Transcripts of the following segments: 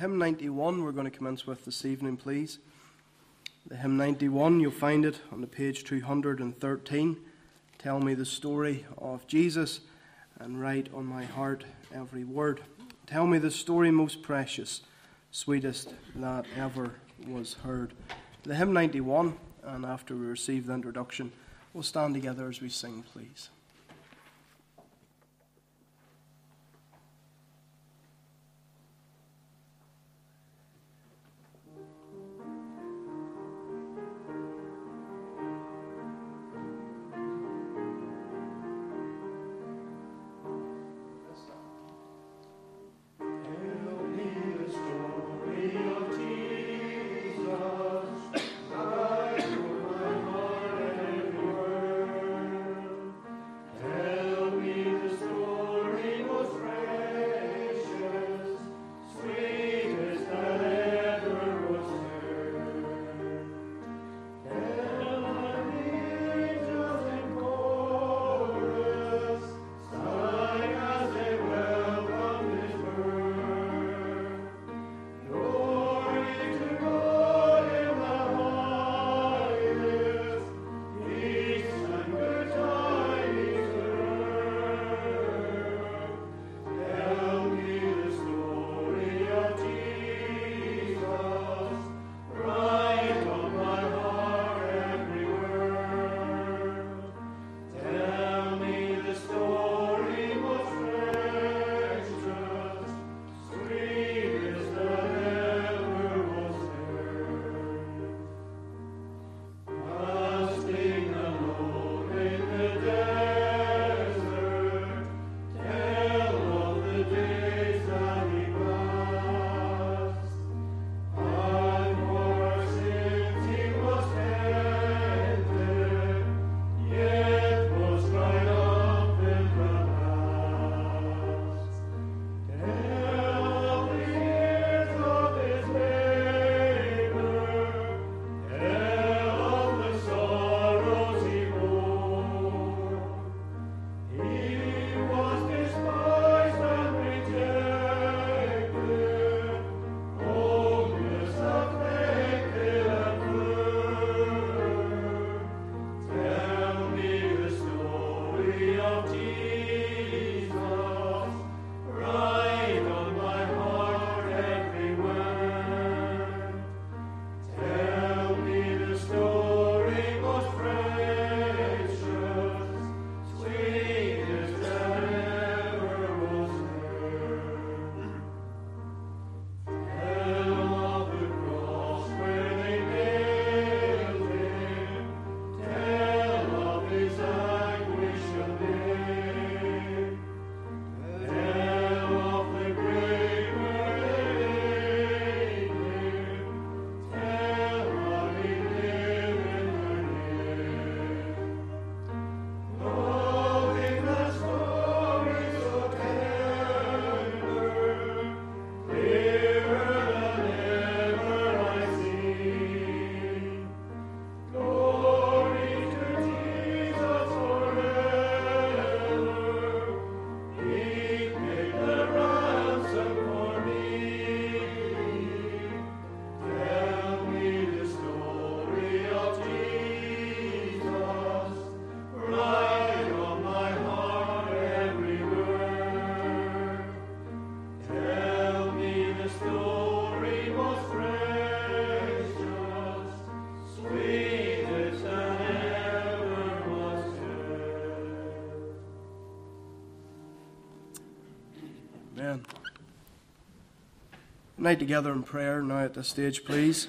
hymn 91 we're going to commence with this evening, please. The hymn 91, you'll find it on the page 213. Tell me the story of Jesus, and write on my heart every word. Tell me the story most precious, sweetest that ever was heard. The hymn 91, and after we receive the introduction, we'll stand together as we sing, please. Night together in prayer now at this stage, please.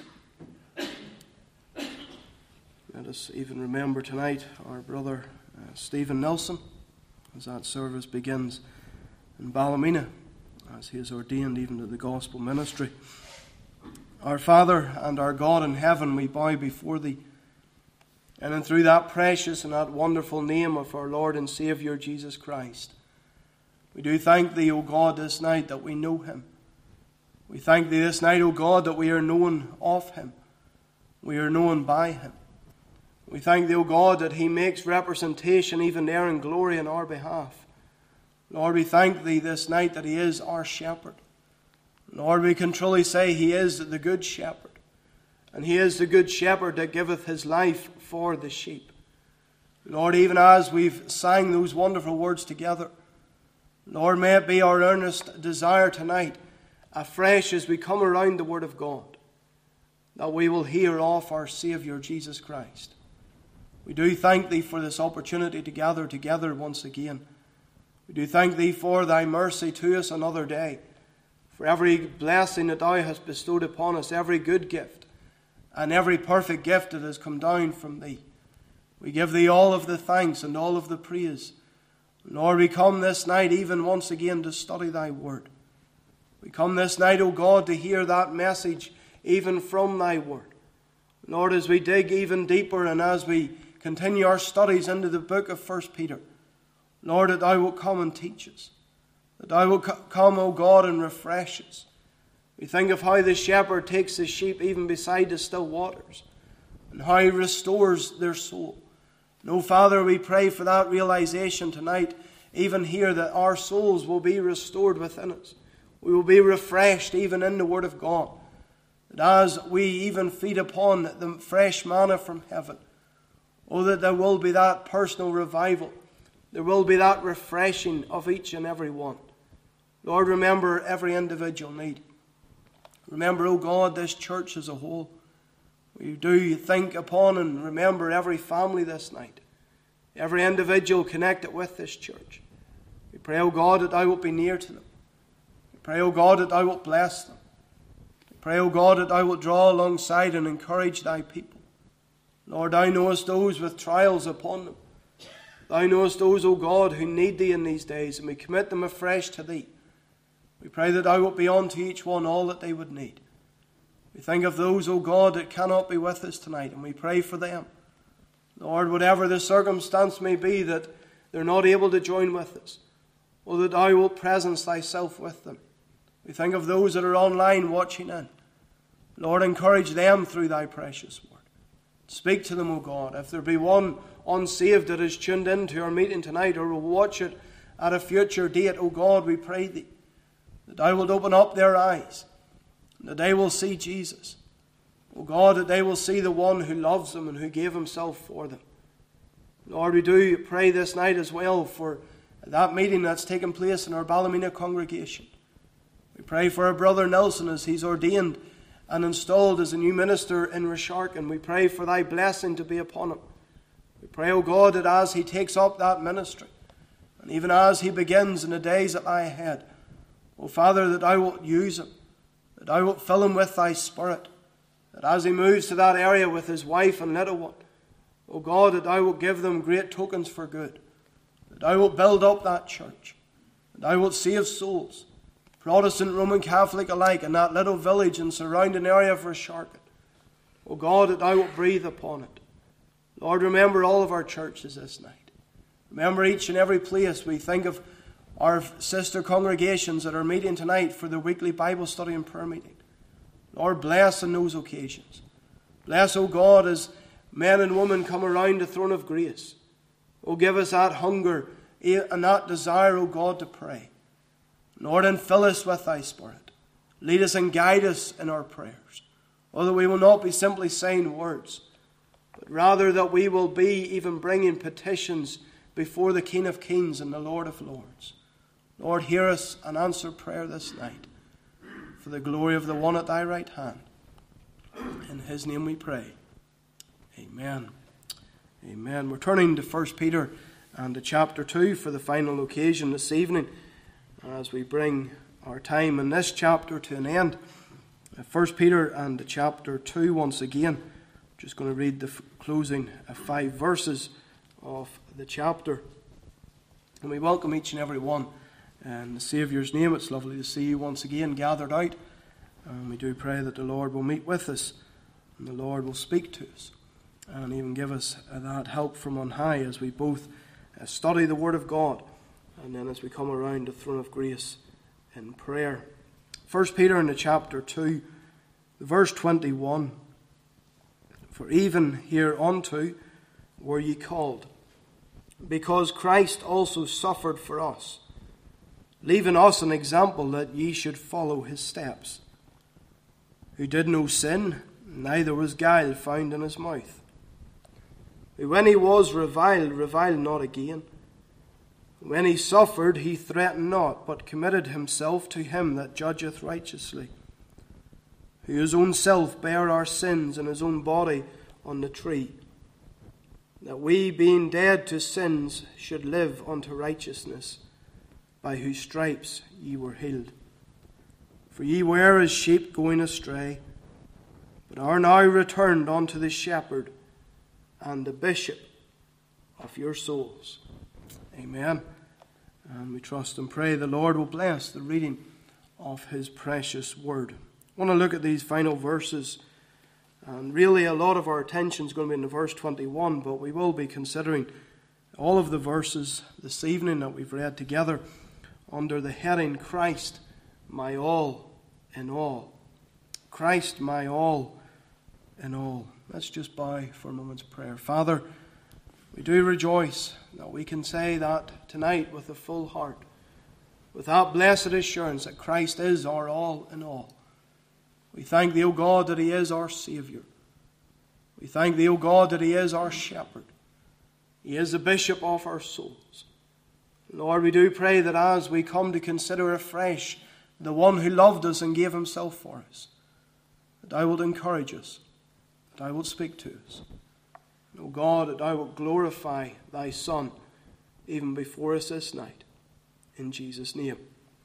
Let us even remember tonight our brother Stephen Nelson as that service begins in Ballymena, as he is ordained even to the gospel ministry. Our Father and our God in heaven, we bow before Thee, and through that precious and that wonderful name of our Lord and Saviour Jesus Christ, we do thank Thee, O God, this night that we know Him. We thank Thee this night, O God, that we are known of Him. We are known by Him. We thank Thee, O God, that He makes representation even there in glory in our behalf. Lord, we thank Thee this night that He is our shepherd. Lord, we can truly say He is the good shepherd, and He is the good shepherd that giveth His life for the sheep. Lord, even as we've sang those wonderful words together, Lord, may it be our earnest desire tonight, afresh as we come around the Word of God, that we will hear of our Saviour Jesus Christ. We do thank Thee for this opportunity to gather together once again. We do thank Thee for Thy mercy to us another day, for every blessing that Thou hast bestowed upon us, every good gift, and every perfect gift that has come down from Thee. We give Thee all of the thanks and all of the praise. Lord, we come this night even once again to study Thy Word. We come this night, O God, to hear that message even from Thy Word. Lord, as we dig even deeper and as we continue our studies into the book of 1 Peter, Lord, that Thou wilt come and teach us. That Thou wilt come, O God, and refresh us. We think of how the shepherd takes the sheep even beside the still waters, and how He restores their soul. No, Father, we pray for that realization tonight, even here, that our souls will be restored within us. We will be refreshed even in the Word of God. That as we even feed upon the fresh manna from heaven, oh, that there will be that personal revival. There will be that refreshing of each and every one. Lord, remember every individual need. Remember, O God, this church as a whole. We do think upon and remember every family this night, every individual connected with this church. We pray, O God, that Thou wilt be near to them. We pray, O God, that Thou wilt bless them. We pray, O God, that Thou wilt draw alongside and encourage Thy people. Lord, Thou knowest those with trials upon them. Thou knowest those, O God, who need Thee in these days, and we commit them afresh to Thee. We pray that Thou wilt be unto each one all that they would need. We think of those, O God, that cannot be with us tonight, and we pray for them. Lord, whatever the circumstance may be that they're not able to join with us, or that Thou wilt presence Thyself with them. We think of those that are online watching in. Lord, encourage them through Thy precious word. Speak to them, O God. If there be one unsaved that is tuned into our meeting tonight, or will watch it at a future date, O God, we pray Thee that Thou wilt open up their eyes, that they will see Jesus. O God, that they will see the one who loves them and who gave Himself for them. Lord, we do pray this night as well for that meeting that's taken place in our Ballymena congregation. We pray for our brother Nelson as he's ordained and installed as a new minister in Resharkin. We pray for Thy blessing to be upon him. We pray, O God, that as he takes up that ministry, and even as he begins in the days that lie ahead, O Father, that Thou wilt use him, that Thou wilt fill him with Thy Spirit, that as he moves to that area with his wife and little one, O God, that Thou wilt give them great tokens for good, that Thou wilt build up that church, that Thou wilt save souls, Protestant, Roman Catholic alike, in that little village and surrounding area of Resharkin. O God, that Thou wilt breathe upon it. Lord, remember all of our churches this night. Remember each and every place. We think of our sister congregations that are meeting tonight for the weekly Bible study and prayer meeting. Lord, bless on those occasions. Bless, O God, as men and women come around the throne of grace. O give us that hunger and that desire, O God, to pray. Lord, and fill us with Thy Spirit. Lead us and guide us in our prayers. O that we will not be simply saying words, but rather that we will be even bringing petitions before the King of Kings and the Lord of Lords. Lord, hear us and answer prayer this night, for the glory of the one at Thy right hand. In His name we pray. Amen. Amen. We're turning to 1 Peter and to chapter 2 for the final occasion this evening, as we bring our time in this chapter to an end. 1 Peter and chapter 2 once again. I'm just going to read the closing 5 verses of the chapter. And we welcome each and every one in the Saviour's name. It's lovely to see you once again gathered out. And we do pray that the Lord will meet with us and the Lord will speak to us and even give us that help from on high as we both study the Word of God and then as we come around the throne of grace in prayer. 1 Peter in the chapter 2, verse 21. For even hereunto were ye called, because Christ also suffered for us, leaving us an example that ye should follow his steps, who did no sin, neither was guile found in his mouth. Who when he was reviled, reviled not again. When he suffered, he threatened not, but committed himself to him that judgeth righteously, who his own self bare our sins in his own body on the tree, that we, being dead to sins, should live unto righteousness, by whose stripes ye were healed. For ye were as sheep going astray, but are now returned unto the shepherd and the bishop of your souls. Amen. And we trust and pray the Lord will bless the reading of his precious word. I want to look at these final verses, and really a lot of our attention is going to be in verse 21, but we will be considering all of the verses this evening that we've read together under the heading, Christ, my all in all. Christ, my all in all. Let's just bow for a moment's prayer. Father, we do rejoice that we can say that tonight with a full heart, with that blessed assurance that Christ is our all in all. We thank thee, O God, that he is our Saviour. We thank thee, O God, that he is our shepherd. He is the bishop of our souls. Lord, we do pray that as we come to consider afresh the one who loved us and gave himself for us, that thou wilt encourage us, that thou wilt speak to us. And, O God, that thou wilt glorify thy Son even before us this night. In Jesus' name.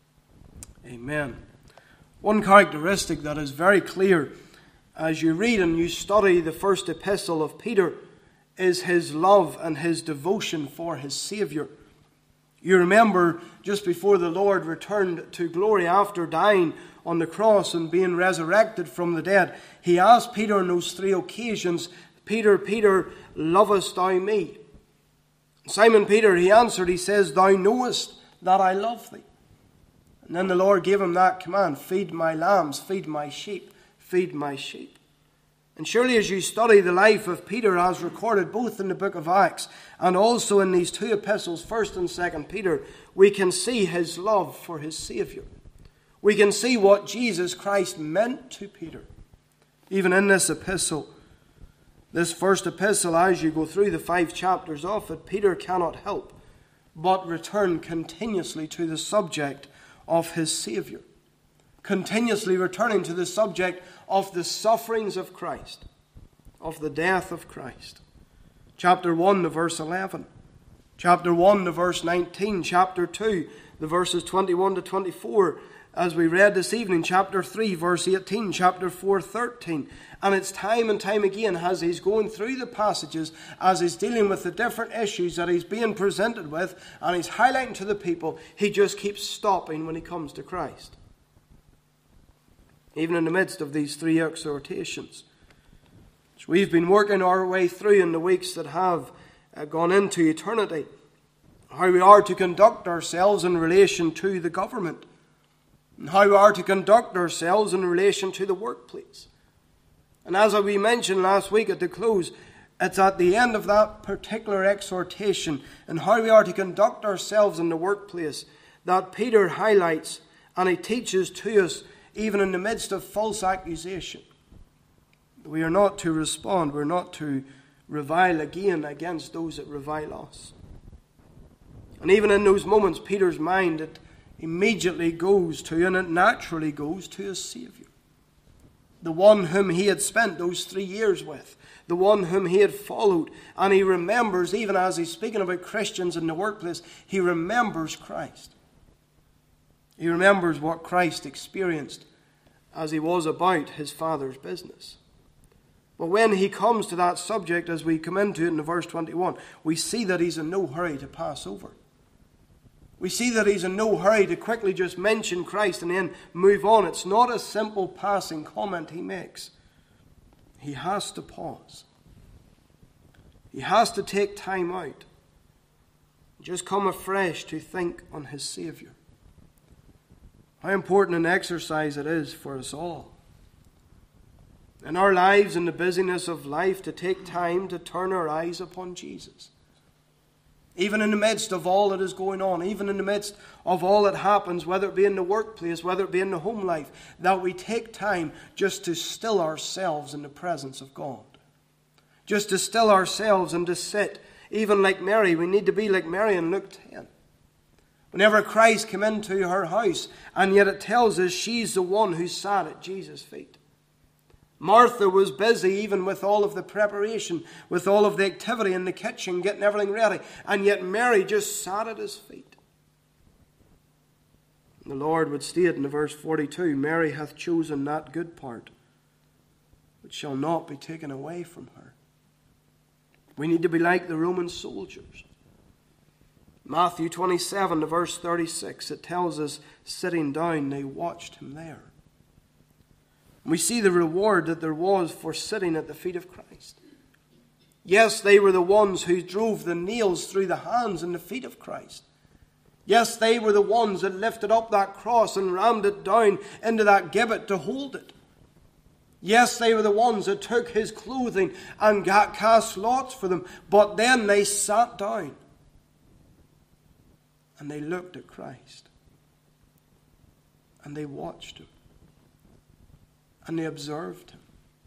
Amen. One characteristic that is very clear as you read and you study the first epistle of Peter is his love and his devotion for his Saviour. You remember just before the Lord returned to glory after dying on the cross and being resurrected from the dead, he asked Peter on those three occasions, Peter, Peter, lovest thou me? Simon Peter, he answered, he says, thou knowest that I love thee. And then the Lord gave him that command, feed my lambs, feed my sheep, feed my sheep. And surely as you study the life of Peter as recorded both in the book of Acts and also in these two epistles, 1st and 2nd Peter, we can see his love for his Saviour. We can see what Jesus Christ meant to Peter. Even in this epistle, this first epistle, as you go through the 5 chapters of it, Peter cannot help but return continuously to the subject of his Saviour, continuously returning to the subject of the sufferings of Christ, of the death of Christ. Chapter 1, the verse 11. Chapter 1, the verse 19. Chapter 2, the verses 21 to 24. As we read this evening, chapter 3, verse 18. Chapter 4, 13. And it's time and time again as he's going through the passages, as he's dealing with the different issues that he's being presented with, and he's highlighting to the people, he just keeps stopping when he comes to Christ. Even in the midst of these 3 exhortations, which we've been working our way through in the weeks that have gone into eternity, how we are to conduct ourselves in relation to the government, and how we are to conduct ourselves in relation to the workplace. And as we mentioned last week at the close, it's at the end of that particular exhortation and how we are to conduct ourselves in the workplace that Peter highlights and he teaches to us even in the midst of false accusation. We are not to respond, we're not to revile again against those that revile us. And even in those moments, Peter's mind, it immediately goes to, and it naturally goes to his Saviour. The one whom he had spent those 3 years with, the one whom he had followed. And he remembers, even as he's speaking about Christians in the workplace, he remembers Christ. He remembers what Christ experienced as he was about his Father's business. But when he comes to that subject, as we come into it in verse 21, we see that he's in no hurry to pass over. We see that he's in no hurry to quickly just mention Christ and then move on. It's not a simple passing comment he makes. He has to pause. He has to take time out. Just come afresh to think on his Saviour. How important an exercise it is for us all. In our lives, in the busyness of life, to take time to turn our eyes upon Jesus. Even in the midst of all that is going on, even in the midst of all that happens, whether it be in the workplace, whether it be in the home life, that we take time just to still ourselves in the presence of God. Just to still ourselves and to sit. Even like Mary, we need to be like Mary in Luke 10. Whenever Christ came into her house, and yet it tells us she's the one who sat at Jesus' feet. Martha was busy even with all of the preparation, with all of the activity in the kitchen, getting everything ready. And yet Mary just sat at his feet. And the Lord would state in verse 42, Mary hath chosen that good part, which shall not be taken away from her. We need to be like the Roman soldiers. Matthew 27, verse 36, it tells us, sitting down, they watched him there. We see the reward that there was for sitting at the feet of Christ. Yes, they were the ones who drove the nails through the hands and the feet of Christ. Yes, they were the ones that lifted up that cross and rammed it down into that gibbet to hold it. Yes, they were the ones that took his clothing and cast lots for them. But then they sat down and they looked at Christ and they watched him. And they observed him.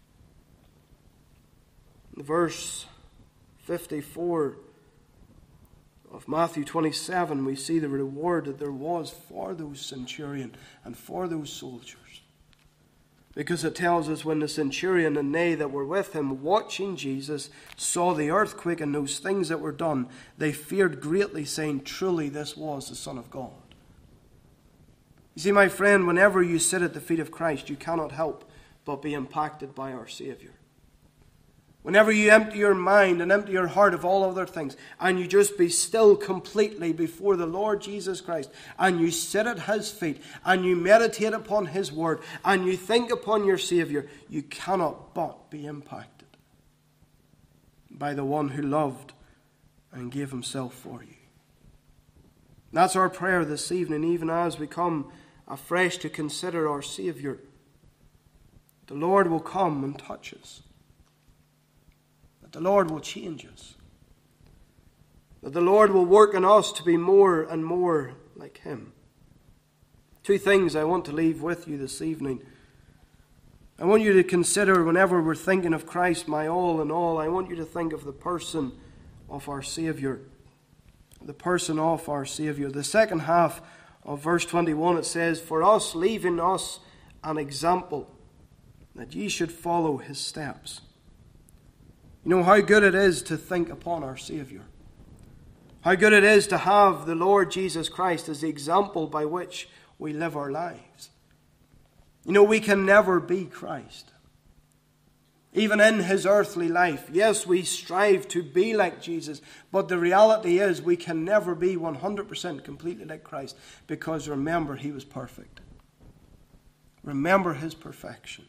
In verse 54 of Matthew 27, we see the reward that there was for those centurion and for those soldiers. Because it tells us when the centurion and they that were with him watching Jesus saw the earthquake and those things that were done, they feared greatly, saying, truly this was the Son of God. You see, my friend, whenever you sit at the feet of Christ, you cannot help but be impacted by our Savior. Whenever you empty your mind and empty your heart of all other things, and you just be still completely before the Lord Jesus Christ, and you sit at his feet, and you meditate upon his word, and you think upon your Savior, you cannot but be impacted by the one who loved and gave himself for you. That's our prayer this evening, even as we come afresh to consider our Savior. The Lord will come and touch us. That the Lord will change us. That the Lord will work in us to be more and more like him. Two things I want to leave with you this evening. I want you to consider, whenever we're thinking of Christ, my all in all, I want you to think of the person of our Savior. The person of our Savior. The second half of verse 21, it says, for us, leaving us an example, that ye should follow his steps. You know how good it is to think upon our Savior. How good it is to have the Lord Jesus Christ as the example by which we live our lives. You know, we can never be Christ. Even in his earthly life, yes, we strive to be like Jesus, but the reality is we can never be 100% completely like Christ, because remember, he was perfect. Remember his perfection.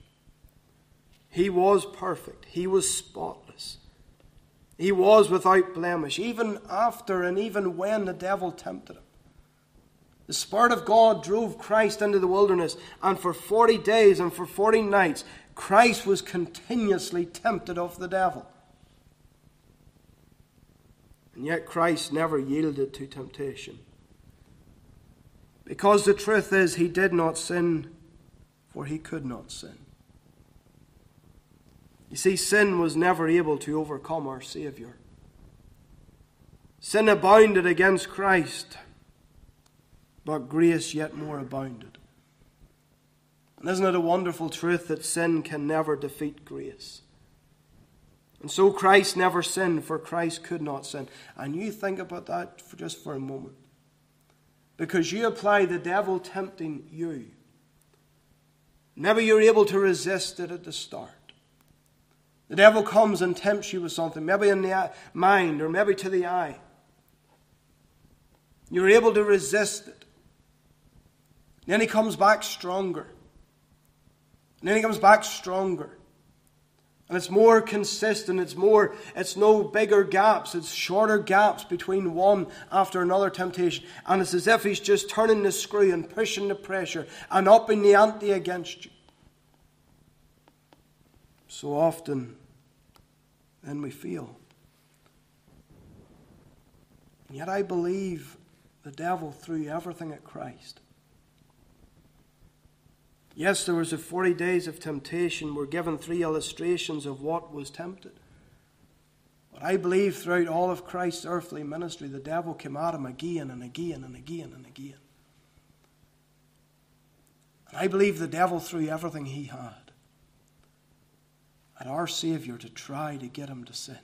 He was perfect. He was spotless. He was without blemish, even after and even when the devil tempted him. The Spirit of God drove Christ into the wilderness, and for 40 days and for 40 nights, Christ was continuously tempted of the devil. And yet Christ never yielded to temptation. Because the truth is, he did not sin, for he could not sin. You see, sin was never able to overcome our Savior. Sin abounded against Christ, but grace yet more abounded. And isn't it a wonderful truth that sin can never defeat grace? And so Christ never sinned, for Christ could not sin. And you think about that just for a moment. Because you apply the devil tempting you. Maybe you're able to resist it at the start. The devil comes and tempts you with something, maybe in the mind or maybe to the eye. You're able to resist it. Then he comes back stronger. And then he comes back stronger. And it's more consistent. It's no bigger gaps. It's shorter gaps between one after another temptation. And it's as if he's just turning the screw and pushing the pressure and upping the ante against you. So often, then we fail. And yet I believe the devil threw everything at Christ. Yes, there was the 40 days of temptation. We're given 3 illustrations of what was tempted. But I believe throughout all of Christ's earthly ministry, the devil came at him again and again and again and again. And I believe the devil threw everything he had at our Savior to try to get him to sin.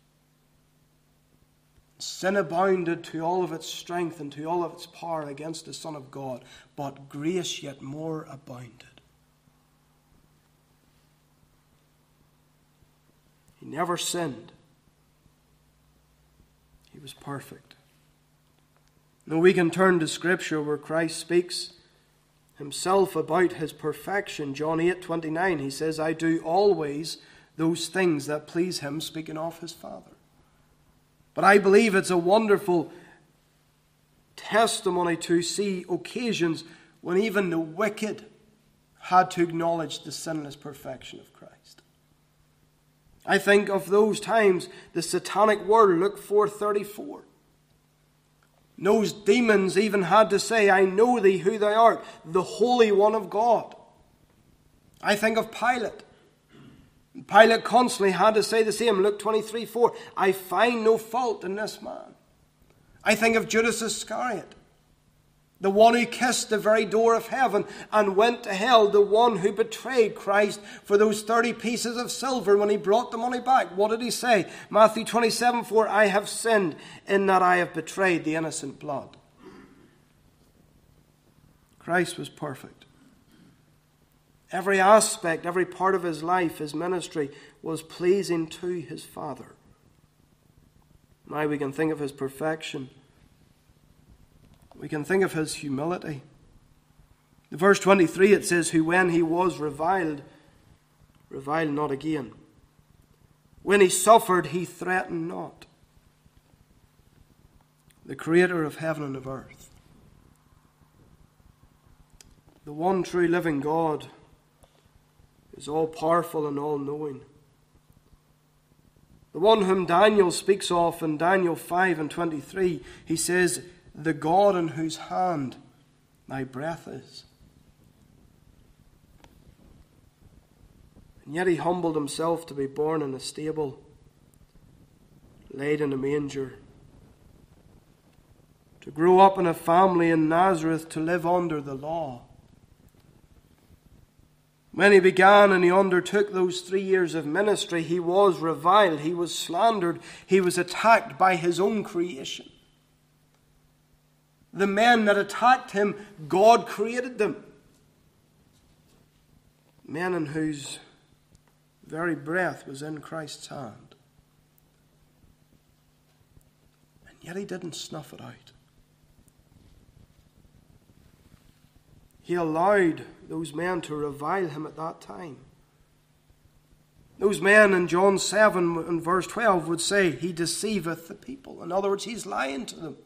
Sin abounded to all of its strength and to all of its power against the Son of God, but grace yet more abounded. He never sinned. He was perfect. Now we can turn to Scripture where Christ speaks himself about his perfection. John 8:29, he says, I do always those things that please him, speaking of his Father. But I believe it's a wonderful testimony to see occasions when even the wicked had to acknowledge the sinless perfection of Christ. I think of those times, the satanic world, Luke 4:34. Those demons even had to say, I know thee who thou art, the Holy One of God. I think of Pilate. Pilate constantly had to say the same. Luke 23:4. I find no fault in this man. I think of Judas Iscariot, the one who kissed the very door of heaven and went to hell, the one who betrayed Christ for those 30 pieces of silver when he brought the money back. What did he say? Matthew 27:4. I have sinned in that I have betrayed the innocent blood. Christ was perfect. Every aspect, every part of his life, his ministry, was pleasing to his Father. Now we can think of his perfection. We can think of his humility. In verse 23 it says, who when he was reviled, reviled not again. When he suffered, he threatened not. The Creator of heaven and of earth. The one true living God is all-powerful and all-knowing. The one whom Daniel speaks of in Daniel 5:23, he says, the God in whose hand thy breath is. And yet he humbled himself to be born in a stable, laid in a manger, to grow up in a family in Nazareth, to live under the law. When he began and he undertook those 3 years of ministry, he was reviled, he was slandered, he was attacked by his own creation. The men that attacked him, God created them. Men in whose very breath was in Christ's hand. And yet he didn't snuff it out. He allowed those men to revile him at that time. Those men in John 7 and verse 12 would say, he deceiveth the people. In other words, he's lying to them.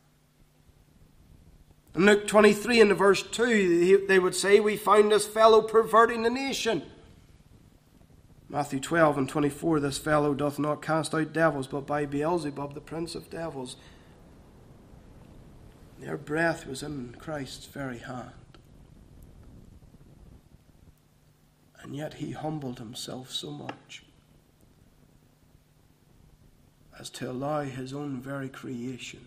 In Luke 23 and verse 2, they would say, we found this fellow perverting the nation. Matthew 12 and 24, this fellow doth not cast out devils, but by Beelzebub, the prince of devils. Their breath was in Christ's very hand. And yet he humbled himself so much as to allow his own very creation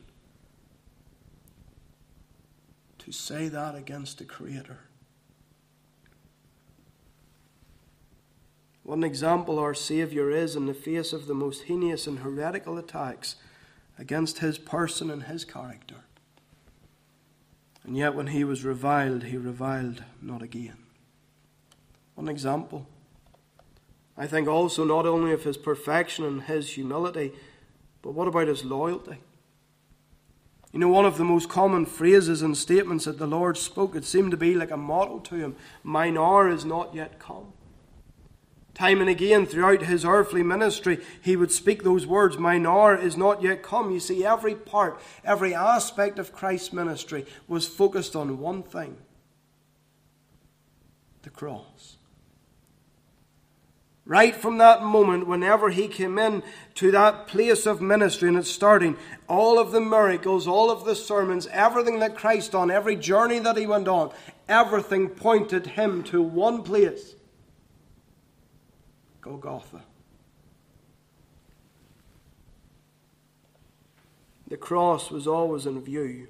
to say that against the Creator. What an example our Saviour is in the face of the most heinous and heretical attacks against his person and his character. And yet when he was reviled, he reviled not again. What an example. I think also not only of his perfection and his humility, but what about his loyalty? You know, one of the most common phrases and statements that the Lord spoke, it seemed to be like a motto to him. Mine hour is not yet come. Time and again throughout his earthly ministry, he would speak those words, mine hour is not yet come. You see, every part, every aspect of Christ's ministry was focused on one thing. The cross. Right from that moment, whenever he came in to that place of ministry and it's starting, all of the miracles, all of the sermons, everything that Christ done, every journey that he went on, everything pointed him to one place: Golgotha. The cross was always in view.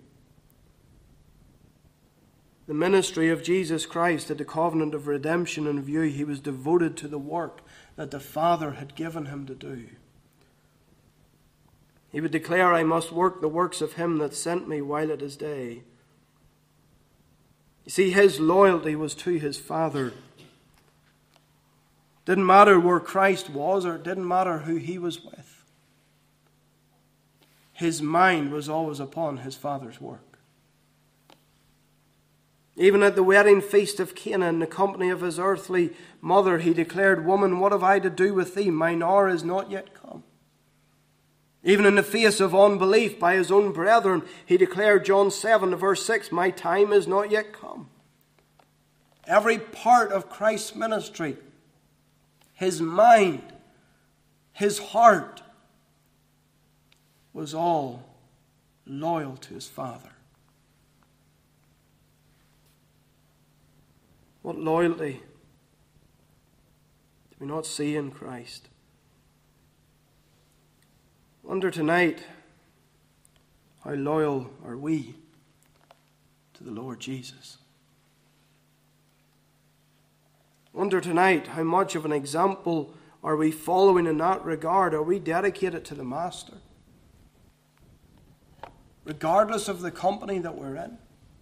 The ministry of Jesus Christ had the covenant of redemption in view. He was devoted to the work that the Father had given him to do. He would declare, "I must work the works of him that sent me while it is day." You see, his loyalty was to his Father. Didn't matter where Christ was, or it didn't matter who he was with. His mind was always upon his Father's work. Even at the wedding feast of Cana, in the company of his earthly mother, he declared, "Woman, what have I to do with thee? Mine hour is not yet come." Even in the face of unbelief by his own brethren, he declared, John 7 verse 6, "My time is not yet come." Every part of Christ's ministry, his mind, his heart, was all loyal to his Father. What loyalty do we not see in Christ? Wonder tonight, how loyal are we to the Lord Jesus? Wonder tonight, how much of an example are we following in that regard? Are we dedicated to the Master? Regardless of the company that we're in.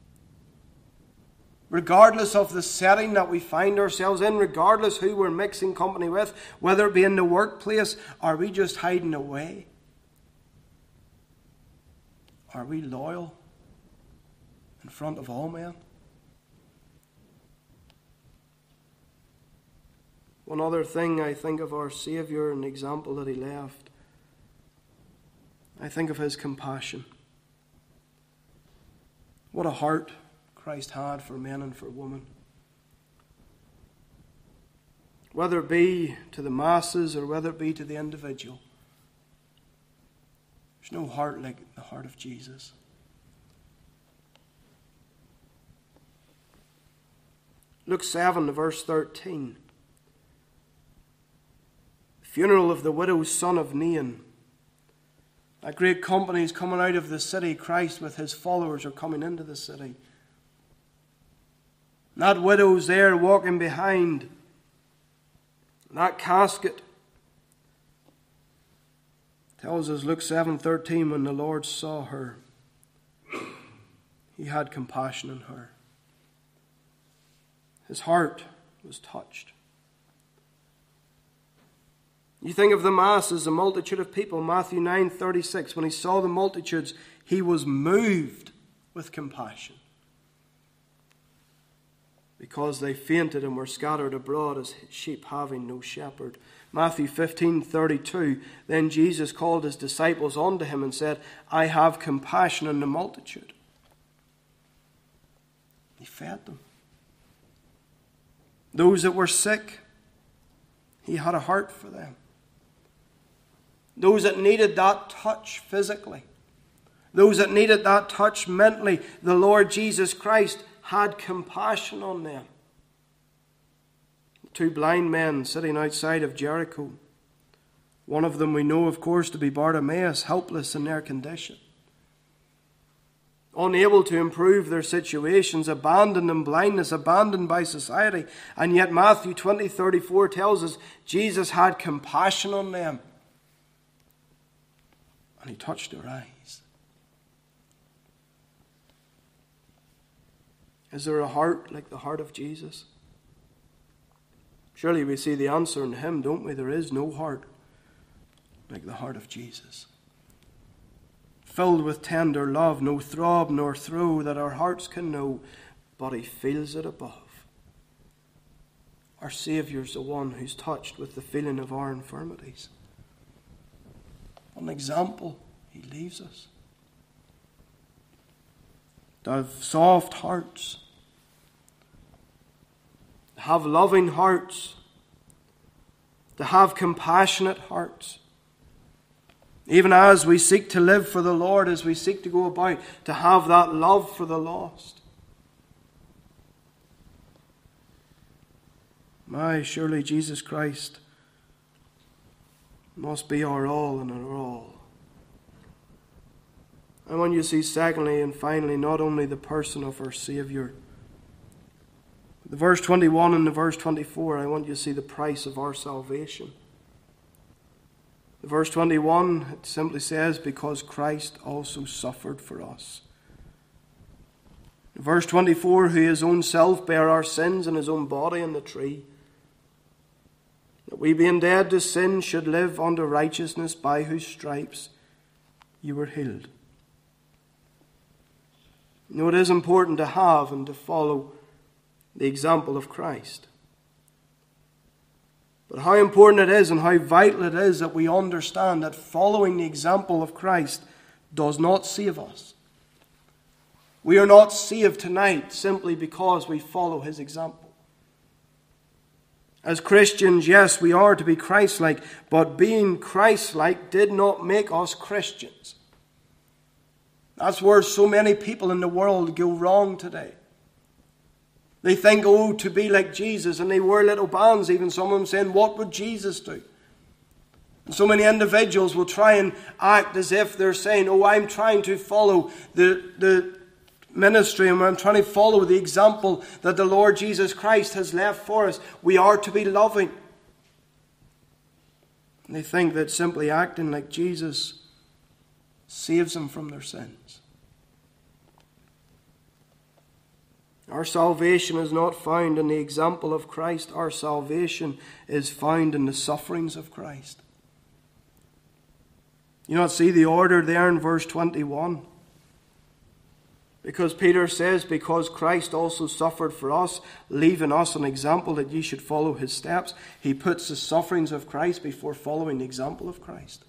Regardless of the setting that we find ourselves in, regardless who we're mixing company with, whether it be in the workplace, are we just hiding away? Are we loyal in front of all men? One other thing I think of our Saviour and the example that he left. I think of his compassion. What a heart Christ had for men and for women. Whether it be to the masses or whether it be to the individual, there's no heart like the heart of Jesus. Luke 7 verse 13. The funeral of the widow's son of Nain. That great company is coming out of the city. Christ with his followers are coming into the city. That widow's there walking behind that casket. Tells us Luke 7:13, when the Lord saw her, he had compassion on her. His heart was touched. You think of the masses, the multitude of people, Matthew 9:36, when he saw the multitudes, he was moved with compassion, because they fainted and were scattered abroad as sheep having no shepherd. Matthew 15:32, then Jesus called his disciples unto him and said, I have compassion on the multitude. He fed them. Those that were sick, he had a heart for them. Those that needed that touch physically, those that needed that touch mentally, the Lord Jesus Christ had compassion on them. Two blind men sitting outside of Jericho. One of them we know, of course, to be Bartimaeus, helpless in their condition. Unable to improve their situations, abandoned in blindness, abandoned by society. And yet Matthew 20:34 tells us Jesus had compassion on them. And he touched their eyes. Is there a heart like the heart of Jesus? Surely we see the answer in him, don't we? There is no heart like the heart of Jesus. Filled with tender love, no throb nor throe that our hearts can know, but he feels it above. Our Saviour's the one who's touched with the feeling of our infirmities. What an example he leaves us. To have soft hearts, to have loving hearts, to have compassionate hearts. Even as we seek to live for the Lord, as we seek to go about, to have that love for the lost. Surely Jesus Christ must be our all and our all. I want you to see, secondly and finally, not only the person of our Saviour. The verse 21 and the verse 24, I want you to see the price of our salvation. The verse 21, it simply says, because Christ also suffered for us. Verse 24, who his own self bare our sins in his own body on the tree, that we being dead to sin should live unto righteousness, by whose stripes you were healed. You know, it is important to have and to follow the example of Christ. But how important it is and how vital it is that we understand that following the example of Christ does not save us. We are not saved tonight simply because we follow his example. As Christians, yes, we are to be Christ-like, but being Christ-like did not make us Christians. That's where so many people in the world go wrong today. They think, to be like Jesus, and they wear little bands, even some of them saying, what would Jesus do? And so many individuals will try and act as if they're saying, I'm trying to follow the ministry, and I'm trying to follow the example that the Lord Jesus Christ has left for us. We are to be loving. And they think that simply acting like Jesus saves them from their sins. Our salvation is not found in the example of Christ. Our salvation is found in the sufferings of Christ. You not see the order there in verse 21? Because Peter says, because Christ also suffered for us, leaving us an example that ye should follow his steps. He puts the sufferings of Christ before following the example of Christ.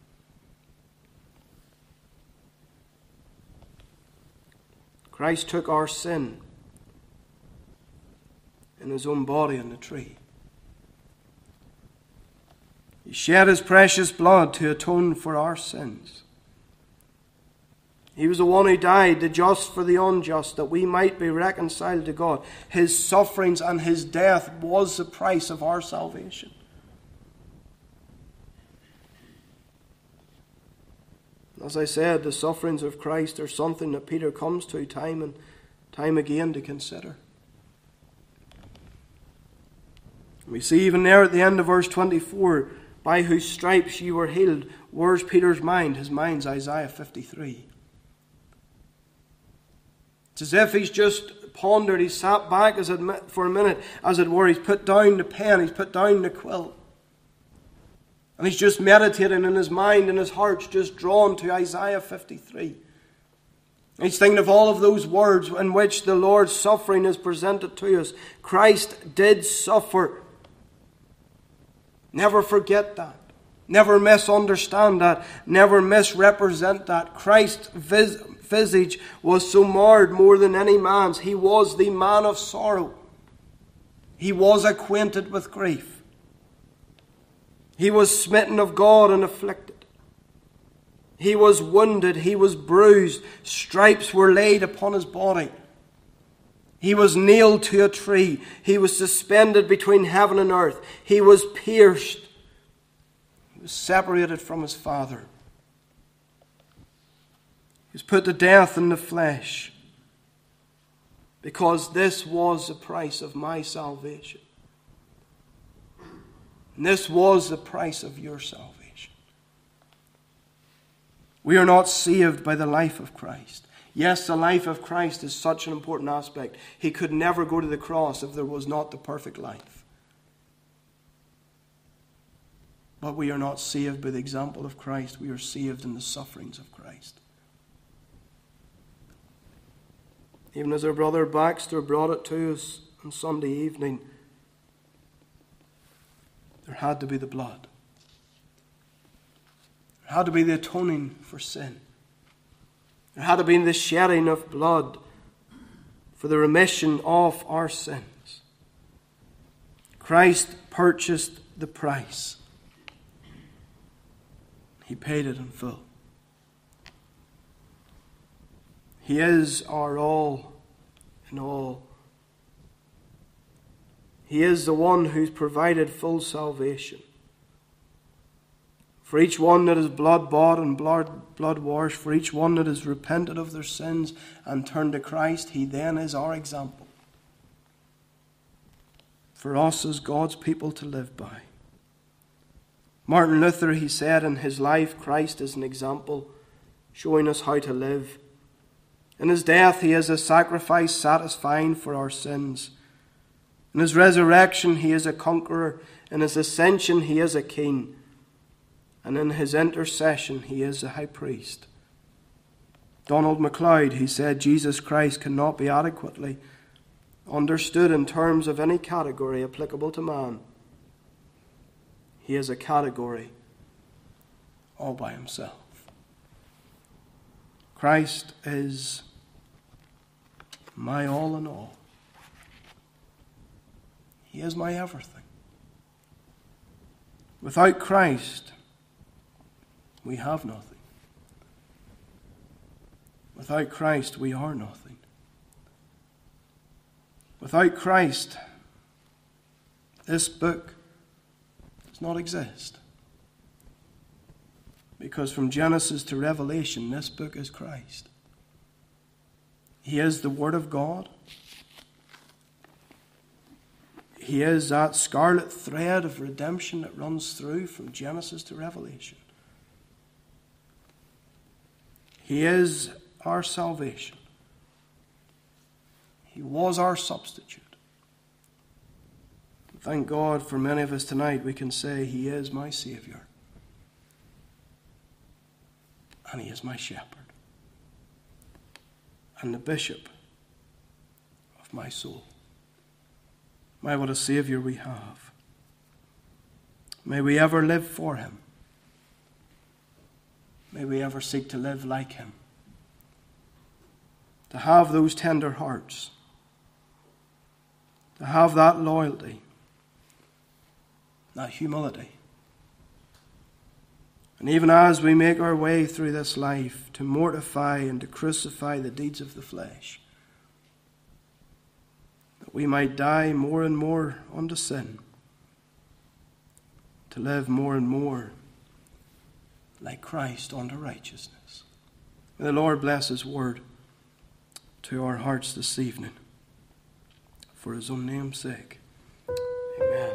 Christ took our sin in his own body on the tree. He shed his precious blood to atone for our sins. He was the one who died, the just for the unjust, that we might be reconciled to God. His sufferings and his death was the price of our salvation. As I said, the sufferings of Christ are something that Peter comes to time and time again to consider. We see even there at the end of verse 24, by whose stripes you were healed. Where's Peter's mind? His mind's Isaiah 53. It's as if he's just pondered, he's sat back for a minute, as it were. He's put down the pen, he's put down the quill. And he's just meditating in his mind and his heart's just drawn to Isaiah 53. He's thinking of all of those words in which the Lord's suffering is presented to us. Christ did suffer. Never forget that. Never misunderstand that. Never misrepresent that. Christ's visage was so marred more than any man's. He was the man of sorrow. He was acquainted with grief. He was smitten of God and afflicted. He was wounded. He was bruised. Stripes were laid upon his body. He was nailed to a tree. He was suspended between heaven and earth. He was pierced. He was separated from his Father. He was put to death in the flesh, because this was the price of my salvation. And this was the price of your salvation. We are not saved by the life of Christ. Yes, the life of Christ is such an important aspect. He could never go to the cross if there was not the perfect life. But we are not saved by the example of Christ. We are saved in the sufferings of Christ. Even as our brother Baxter brought it to us on Sunday evening, there had to be the blood. There had to be the atoning for sin. There had to be the shedding of blood for the remission of our sins. Christ purchased the price. He paid it in full. He is our all in all. He is the one who's provided full salvation. For each one that is blood-bought and blood-washed, for each one that has repented of their sins and turned to Christ, He then is our example for us as God's people to live by. Martin Luther, he said in his life, Christ is an example showing us how to live. In His death, He is a sacrifice satisfying for our sins. In His resurrection, He is a conqueror. In His ascension, He is a king. And in His intercession, He is a high priest. Donald MacLeod, he said, Jesus Christ cannot be adequately understood in terms of any category applicable to man. He is a category all by Himself. Christ is my all in all. He is my everything. Without Christ, we have nothing. Without Christ, we are nothing. Without Christ, this book does not exist. Because from Genesis to Revelation, this book is Christ. He is the Word of God. He is that scarlet thread of redemption that runs through from Genesis to Revelation. He is our salvation. He was our substitute. Thank God for many of us tonight we can say, He is my Savior. And He is my shepherd. And the bishop of my soul. My, what a Savior we have. May we ever live for Him. May we ever seek to live like Him. To have those tender hearts. To have that loyalty. That humility. And even as we make our way through this life, to mortify and to crucify the deeds of the flesh, that we might die more and more unto sin, to live more and more like Christ unto righteousness. May the Lord bless His word to our hearts this evening, for His own name's sake. Amen.